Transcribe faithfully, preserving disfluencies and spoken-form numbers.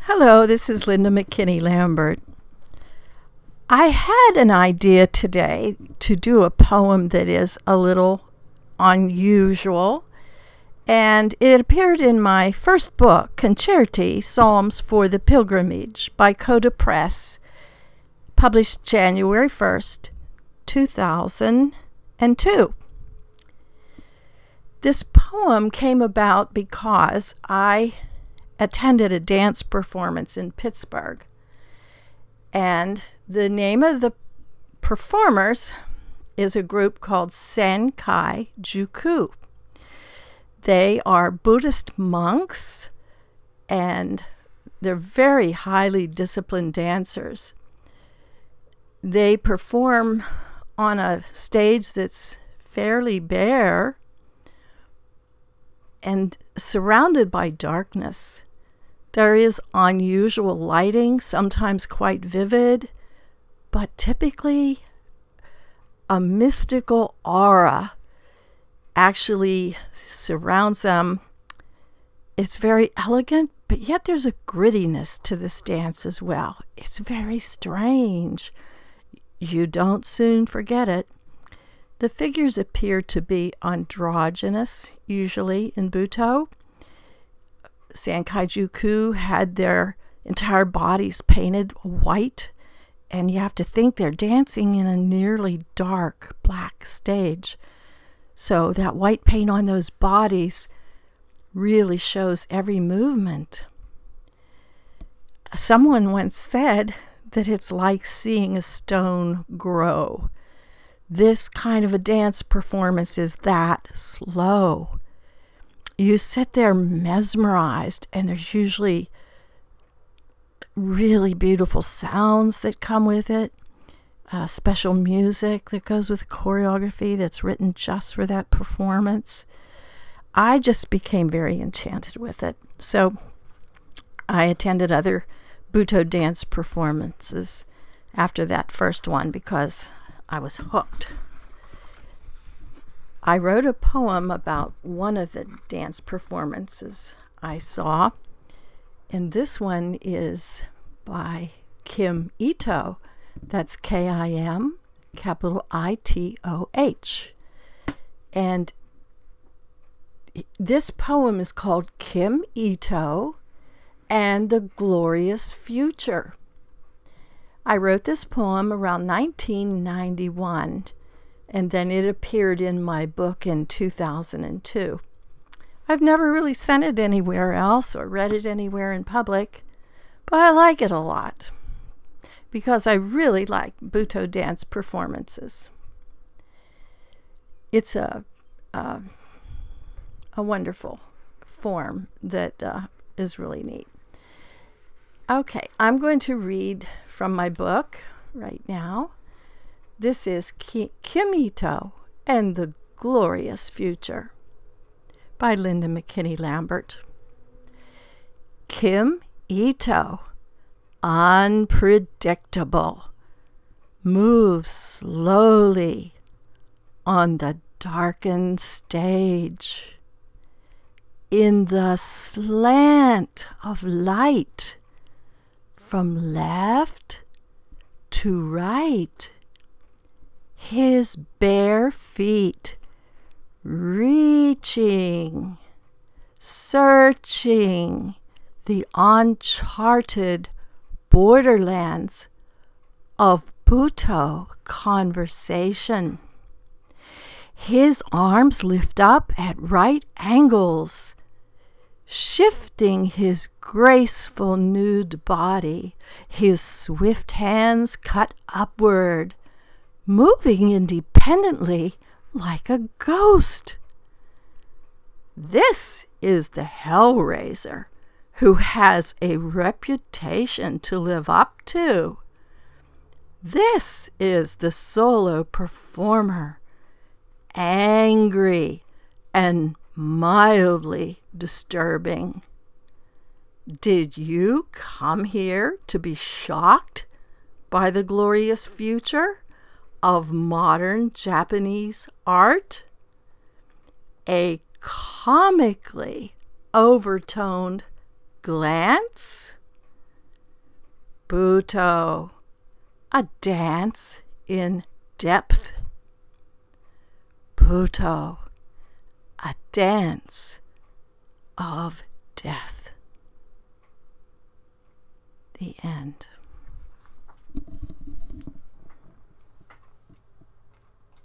Hello, this is Linda McKinney Lambert. I had an idea today to do a poem that is a little unusual, and it appeared in my first book, Concerti, Psalms for the Pilgrimage, by Coda Press, published January first, two thousand two. This poem came about because I attended a dance performance in Pittsburgh, and the name of the performers is a group called Sankai Juku. They are Buddhist monks, and they're very highly disciplined dancers. They perform on a stage that's fairly bare and surrounded by darkness. There is unusual lighting, sometimes quite vivid, but typically a mystical aura actually surrounds them. It's very elegant, but yet there's a grittiness to this dance as well. It's very strange. You don't soon forget it. The figures appear to be androgynous, usually in Buto. Sankai Juku had their entire bodies painted white, and you have to think they're dancing in a nearly dark black stage. So that white paint on those bodies really shows every movement. Someone once said that it's like seeing a stone grow. This kind of a dance performance is that slow. You sit there mesmerized, and there's usually really beautiful sounds that come with it, uh, special music that goes with choreography that's written just for that performance. I just became very enchanted with it. So I attended other Buto dance performances after that first one because I was hooked. I wrote a poem about one of the dance performances I saw, and this one is by Kim Ito. That's K I M, capital I T O H. And this poem is called Kim Ito and the Glorious Future. I wrote this poem around nineteen ninety-one, and then it appeared in my book in two thousand two. I've never really sent it anywhere else or read it anywhere in public, but I like it a lot because I really like Buto dance performances. It's a a, a wonderful form that uh, is really neat. Okay, I'm going to read from my book right now. This is Ki- Kim Ito and the Glorious Future by Linda McKinney Lambert. Kim Ito, unpredictable, moves slowly on the darkened stage. In the slant of light from left to right, his bare feet reaching, searching the uncharted borderlands of Buto conversation. His arms lift up at right angles, shifting his graceful nude body. His swift hands cut upward, moving independently like a ghost. This is the Hellraiser, who has a reputation to live up to. This is the solo performer, angry and mildly disturbing. Did you come here to be shocked by the glorious future of modern Japanese art? A comically overtoned glance Butoh, a dance in depth. Butoh, a dance of death. The end.